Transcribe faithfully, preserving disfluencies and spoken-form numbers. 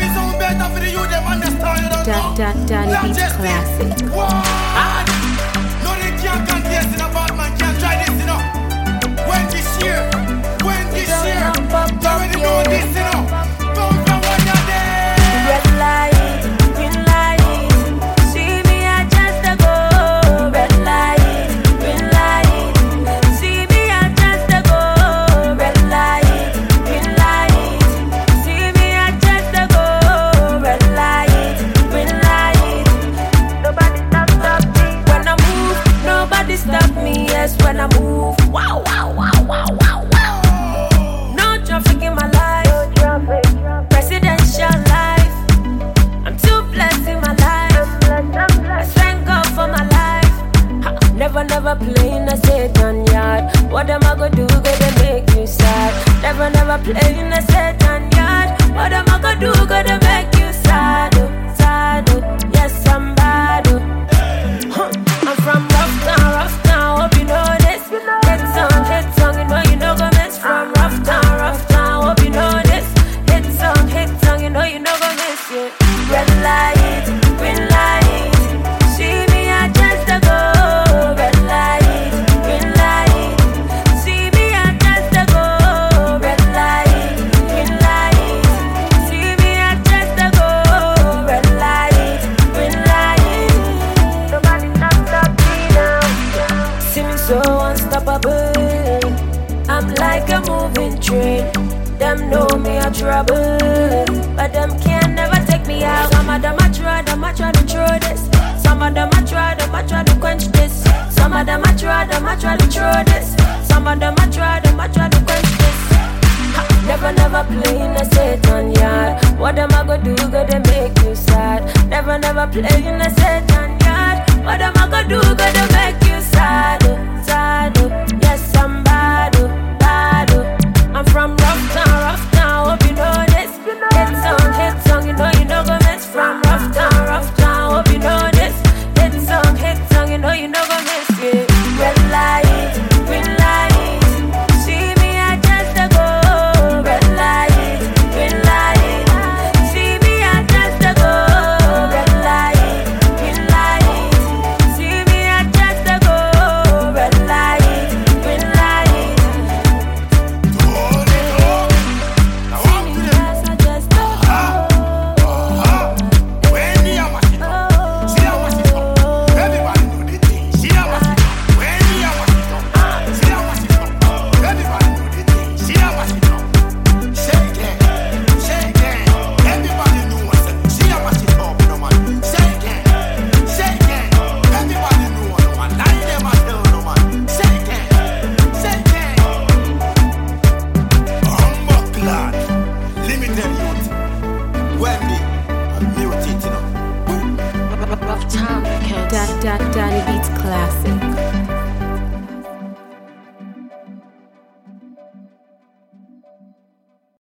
the sound better for the youth, them understand, you don't know. Da, da, Danny Beats Classic. What? No, they can't contest in a bad man, can't try this, you know. When this year, when this year, you already know this, you know. Don't go when you're there. Red light, green light. See me, I just a go. Red light, green light. See me, I just a go. Red light, green light. See me, I just a go. Red light, green light. Nobody stop, stop me when I move. Nobody stop me. Yes, when I move. Wow, wow, wow, wow, wow, wow. No traffic in my life. No traffic. Presidential life. I'm too blessed in my life. I thank God for my life. Ha, never, never play in a Satan yard. What am I gonna do? Gonna make you sad. Never, never play in a Satan yard. What am I gonna do? Gonna make you sad. Oh, sad. Oh. Yes, I'm bad. Oh. Huh. I'm from rough town, rough town. Hope you know this. Hit song, hit song. You know you know go miss. From rough town, rough town. Hope you know this. Hit song, hit song. You know you know go miss it. Red light, green light. See me, I just a go. Red light, green light. See me, I just a go. Red light, green light. See me, I just a go. Red light, green light. Nobody stop, stop me now. See me so unstoppable. I'm like a moving train. Them know me a trouble, but them can never take me out. Some of them I try, them I try to throw this. Some of them I try, them I try to quench this. Some of them I try, them I try to throw this. Some of them I try, them I try to quench this. Ha, never, never play in a Satan yard. What am I gonna do? Gonna make you sad. Never, never play in a Satan yard. What am I gonna do? Gonna make you sad, oh, sad. Oh. Yes, I'm bad, oh, bad. Oh. I'm from rough town, rough town. Hope you know this. Hit song, hit song. You know you know go miss. From rough town, rough town. Hope you know this. Hit song, hit song. You know you know go miss. Yeah. Red light, green light. See me, I just a go. Red light, green light. See me, I just a go. Red light, green light. See me, I just a go. Red light, green light. Da, da, Danny Beats Classic.